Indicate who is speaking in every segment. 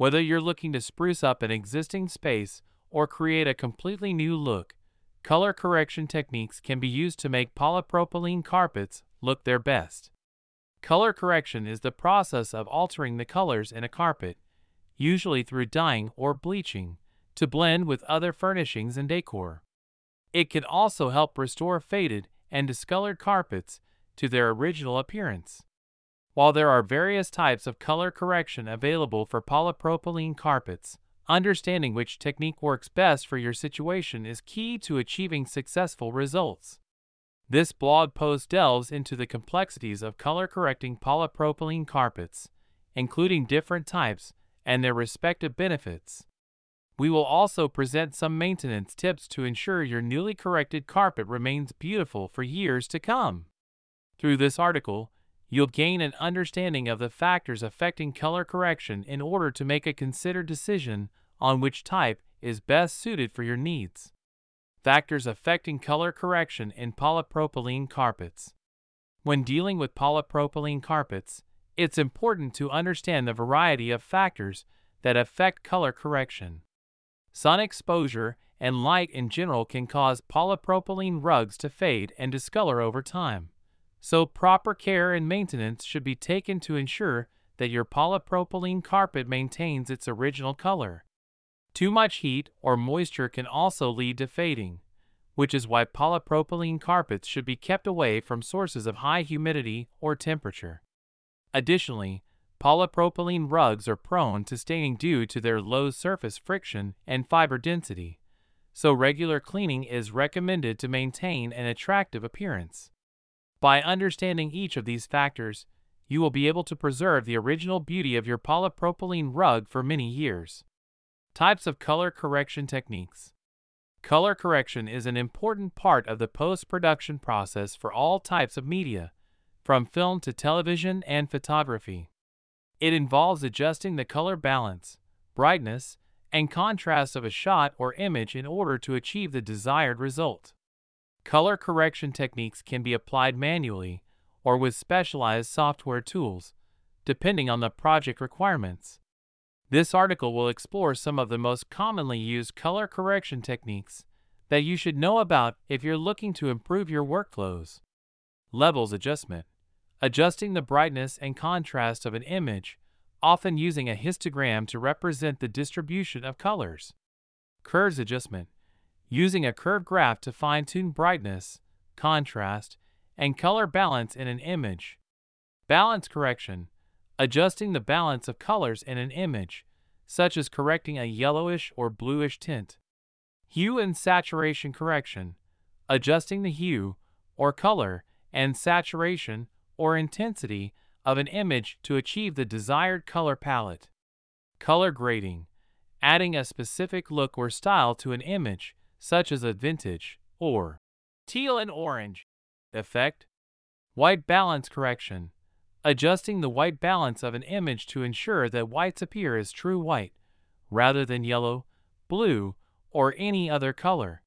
Speaker 1: Whether you're looking to spruce up an existing space or create a completely new look, color correction techniques can be used to make polypropylene carpets look their best. Color correction is the process of altering the colors in a carpet, usually through dyeing or bleaching, to blend with other furnishings and decor. It can also help restore faded and discolored carpets to their original appearance. While there are various types of color correction available for polypropylene carpets, understanding which technique works best for your situation is key to achieving successful results. This blog post delves into the complexities of color correcting polypropylene carpets, including different types and their respective benefits. We will also present some maintenance tips to ensure your newly corrected carpet remains beautiful for years to come. Through this article, you'll gain an understanding of the factors affecting color correction in order to make a considered decision on which type is best suited for your needs. Factors affecting color correction in polypropylene carpets. When dealing with polypropylene carpets, it's important to understand the variety of factors that affect color correction. Sun exposure and light in general can cause polypropylene rugs to fade and discolor over time, so proper care and maintenance should be taken to ensure that your polypropylene carpet maintains its original color. Too much heat or moisture can also lead to fading, which is why polypropylene carpets should be kept away from sources of high humidity or temperature. Additionally, polypropylene rugs are prone to staining due to their low surface friction and fiber density, so regular cleaning is recommended to maintain an attractive appearance. By understanding each of these factors, you will be able to preserve the original beauty of your polypropylene rug for many years. Types of color correction techniques. Color correction is an important part of the post-production process for all types of media, from film to television and photography. It involves adjusting the color balance, brightness, and contrast of a shot or image in order to achieve the desired result. Color correction techniques can be applied manually or with specialized software tools, depending on the project requirements. This article will explore some of the most commonly used color correction techniques that you should know about if you're looking to improve your workflows. Levels adjustment. Adjusting the brightness and contrast of an image, often using a histogram to represent the distribution of colors. Curves adjustment. Using a curve graph to fine-tune brightness, contrast, and color balance in an image. Balance correction. Adjusting the balance of colors in an image, such as correcting a yellowish or bluish tint. Hue and saturation correction. Adjusting the hue, or color, and saturation, or intensity, of an image to achieve the desired color palette. Color grading. Adding a specific look or style to an image, such as a vintage, or teal and orange effect. White balance correction. Adjusting the white balance of an image to ensure that whites appear as true white, rather than yellow, blue, or any other color.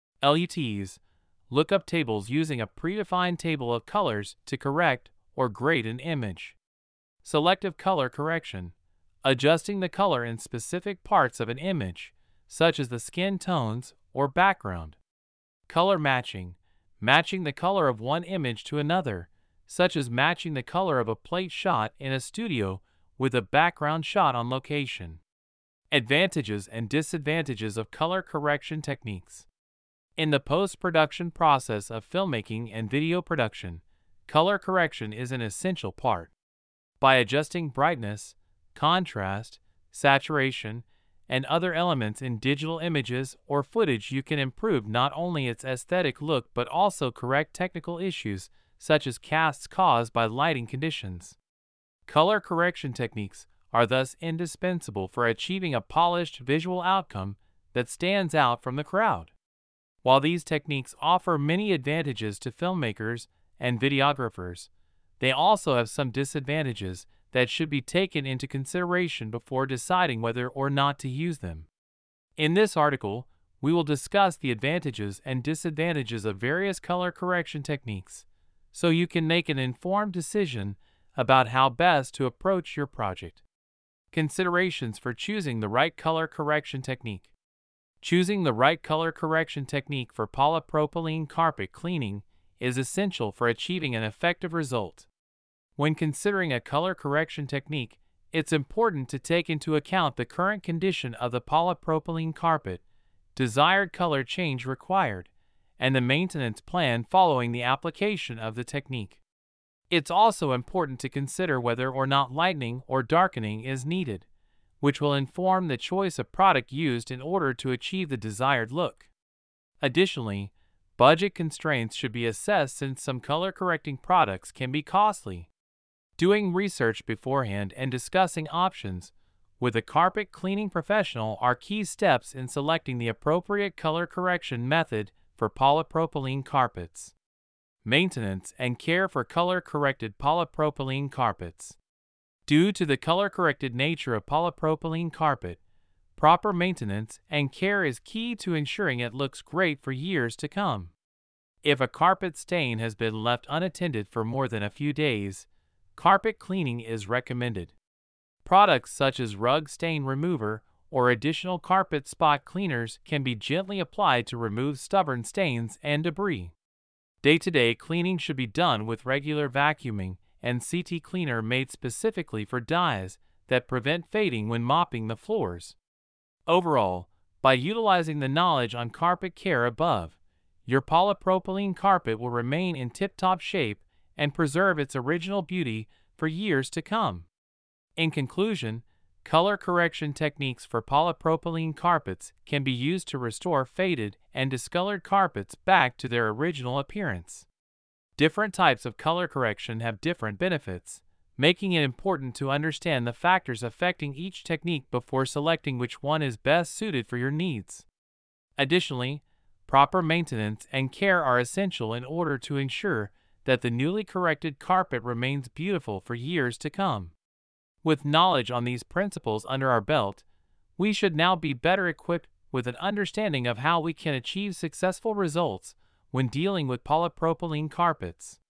Speaker 1: LUTs. Lookup tables using a predefined table of colors to correct or grade an image. Selective color correction. Adjusting the color in specific parts of an image, such as the skin tones or background. Color matching. Matching the color of one image to another, such as matching the color of a plate shot in a studio with a background shot on location. Advantages and disadvantages of color correction techniques. In the post-production process of filmmaking and video production, color correction is an essential part. By adjusting brightness, contrast, saturation, and other elements in digital images or footage, you can improve not only its aesthetic look but also correct technical issues such as casts caused by lighting conditions. Color correction techniques are thus indispensable for achieving a polished visual outcome that stands out from the crowd. While these techniques offer many advantages to filmmakers and videographers, they also have some disadvantages that should be taken into consideration before deciding whether or not to use them. In this article, we will discuss the advantages and disadvantages of various color correction techniques, so you can make an informed decision about how best to approach your project. Considerations for choosing the right color correction technique. Choosing the right color correction technique for polypropylene carpet cleaning is essential for achieving an effective result. When considering a color correction technique, it's important to take into account the current condition of the polypropylene carpet, desired color change required, and the maintenance plan following the application of the technique. It's also important to consider whether or not lightening or darkening is needed, which will inform the choice of product used in order to achieve the desired look. Additionally, budget constraints should be assessed since some color-correcting products can be costly. Doing research beforehand and discussing options with a carpet cleaning professional are key steps in selecting the appropriate color correction method for polypropylene carpets. Maintenance and care for color-corrected polypropylene carpets. Due to the color-corrected nature of polypropylene carpet, proper maintenance and care is key to ensuring it looks great for years to come. If a carpet stain has been left unattended for more than a few days, carpet cleaning is recommended. Products such as rug stain remover or additional carpet spot cleaners can be gently applied to remove stubborn stains and debris. Day-to-day cleaning should be done with regular vacuuming and CT cleaner made specifically for dyes that prevent fading when mopping the floors. Overall, by utilizing the knowledge on carpet care above, your polypropylene carpet will remain in tip-top shape and preserve its original beauty for years to come. In conclusion, color correction techniques for polypropylene carpets can be used to restore faded and discolored carpets back to their original appearance. Different types of color correction have different benefits, making it important to understand the factors affecting each technique before selecting which one is best suited for your needs. Additionally, proper maintenance and care are essential in order to ensure that the newly corrected carpet remains beautiful for years to come. With knowledge on these principles under our belt, we should now be better equipped with an understanding of how we can achieve successful results when dealing with polypropylene carpets.